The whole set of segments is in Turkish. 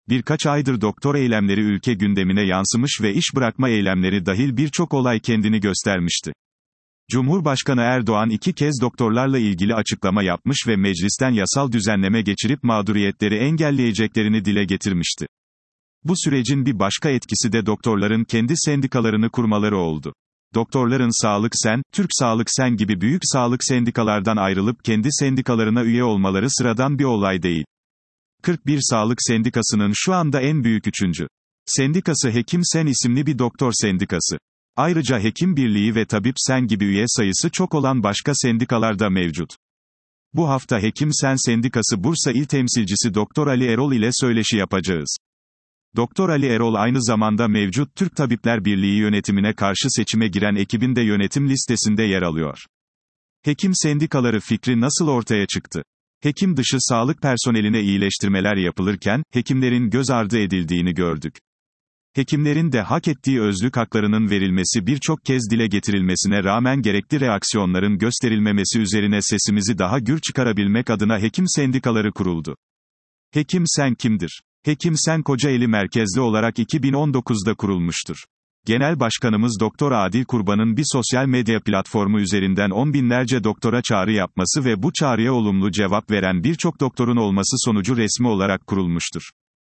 Birkaç aydır doktor eylemleri ülke gündemine yansımış ve iş bırakma eylemleri dahil birçok olay kendini göstermişti. Cumhurbaşkanı Erdoğan 2 kez doktorlarla ilgili açıklama yapmış ve meclisten yasal düzenleme geçirip mağduriyetleri engelleyeceklerini dile getirmişti. Bu sürecin bir başka etkisi de doktorların kendi sendikalarını kurmaları oldu. Doktorların Sağlık Sen, Türk Sağlık Sen gibi büyük sağlık sendikalardan ayrılıp kendi sendikalarına üye olmaları sıradan bir olay değil. 41 Sağlık Sendikası'nın şu anda en büyük 3. sendikası Hekim Sen isimli bir doktor sendikası. Ayrıca Hekim Birliği ve Tabip Sen gibi üye sayısı çok olan başka sendikalar da mevcut. Bu hafta Hekim Sen Sendikası Bursa İl Temsilcisi Doktor Ali Erol ile söyleşi yapacağız. Doktor Ali Erol aynı zamanda mevcut Türk Tabipler Birliği yönetimine karşı seçime giren ekibin de yönetim listesinde yer alıyor. Hekim sendikaları fikri nasıl ortaya çıktı? Hekim dışı sağlık personeline iyileştirmeler yapılırken, hekimlerin göz ardı edildiğini gördük. Hekimlerin de hak ettiği özlük haklarının verilmesi birçok kez dile getirilmesine rağmen gerekli reaksiyonların gösterilmemesi üzerine sesimizi daha gür çıkarabilmek adına hekim sendikaları kuruldu. Hekim Sen kimdir? Hekim Sen Kocaeli merkezli olarak 2019'da kurulmuştur. Genel Başkanımız Doktor Adil Kurban'ın bir sosyal medya platformu üzerinden on binlerce doktora çağrı yapması ve bu çağrıya olumlu cevap veren birçok doktorun olması sonucu resmi olarak kurulmuştur.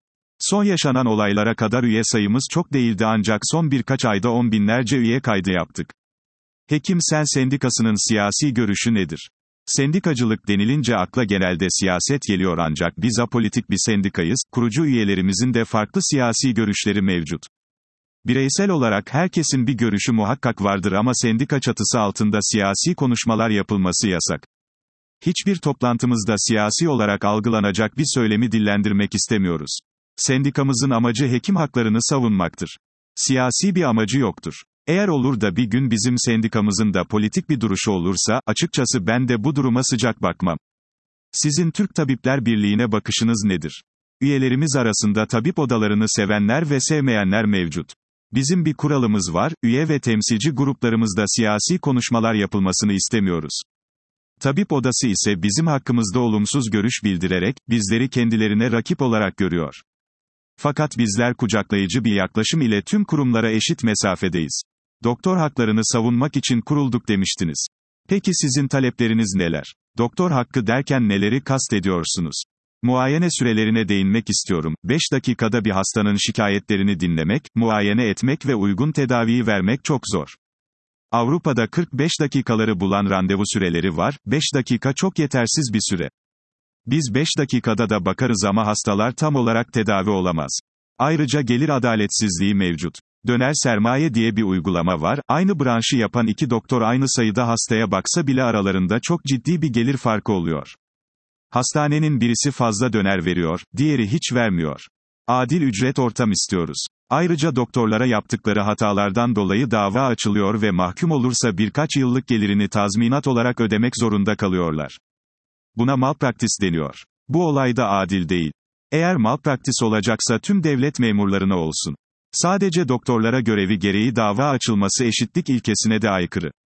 Son yaşanan olaylara kadar üye sayımız çok değildi ancak son birkaç ayda on binlerce üye kaydı yaptık. Hekim Sen Sendikası'nın siyasi görüşü nedir? Sendikacılık denilince akla genelde siyaset geliyor ancak biz apolitik bir sendikayız, kurucu üyelerimizin de farklı siyasi görüşleri mevcut. Bireysel olarak herkesin bir görüşü muhakkak vardır ama sendika çatısı altında siyasi konuşmalar yapılması yasak. Hiçbir toplantımızda siyasi olarak algılanacak bir söylemi dillendirmek istemiyoruz. Sendikamızın amacı hekim haklarını savunmaktır. Siyasi bir amacı yoktur. Eğer olur da bir gün bizim sendikamızın da politik bir duruşu olursa, açıkçası ben de bu duruma sıcak bakmam. Sizin Türk Tabipler Birliği'ne bakışınız nedir? Üyelerimiz arasında tabip odalarını sevenler ve sevmeyenler mevcut. Bizim bir kuralımız var, üye ve temsilci gruplarımızda siyasi konuşmalar yapılmasını istemiyoruz. Tabip odası ise bizim hakkımızda olumsuz görüş bildirerek, bizleri kendilerine rakip olarak görüyor. Fakat bizler kucaklayıcı bir yaklaşım ile tüm kurumlara eşit mesafedeyiz. Doktor haklarını savunmak için kurulduk demiştiniz. Peki sizin talepleriniz neler? Doktor hakkı derken neleri kastediyorsunuz? Muayene sürelerine değinmek istiyorum. 5 dakikada bir hastanın şikayetlerini dinlemek, muayene etmek ve uygun tedaviyi vermek çok zor. Avrupa'da 45 dakikaları bulan randevu süreleri var, 5 dakika çok yetersiz bir süre. Biz 5 dakikada da bakarız ama hastalar tam olarak tedavi olamaz. Ayrıca gelir adaletsizliği mevcut. Döner sermaye diye bir uygulama var, aynı branşı yapan 2 doktor aynı sayıda hastaya baksa bile aralarında çok ciddi bir gelir farkı oluyor. Hastanenin birisi fazla döner veriyor, diğeri hiç vermiyor. Adil ücret ortam istiyoruz. Ayrıca doktorlara yaptıkları hatalardan dolayı dava açılıyor ve mahkum olursa birkaç yıllık gelirini tazminat olarak ödemek zorunda kalıyorlar. Buna malpraktis deniyor. Bu olay da adil değil. Eğer malpraktis olacaksa tüm devlet memurlarına olsun. Sadece doktorlara görevi gereği dava açılması eşitlik ilkesine de aykırı.